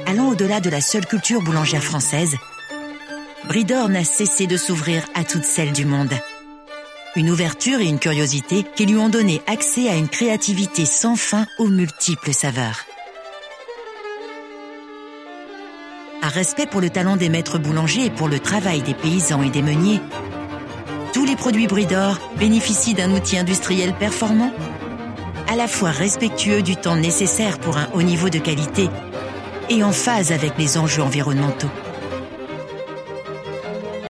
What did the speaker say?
Allant au-delà de la seule culture boulangère française, Brie d'Or n'a cessé de s'ouvrir à toutes celles du monde. Une ouverture et une curiosité qui lui ont donné accès à une créativité sans fin aux multiples saveurs. Par respect pour le talent des maîtres boulangers et pour le travail des paysans et des meuniers, tous les produits Brie d'Or bénéficient d'un outil industriel performant, à la fois respectueux du temps nécessaire pour un haut niveau de qualité et en phase avec les enjeux environnementaux.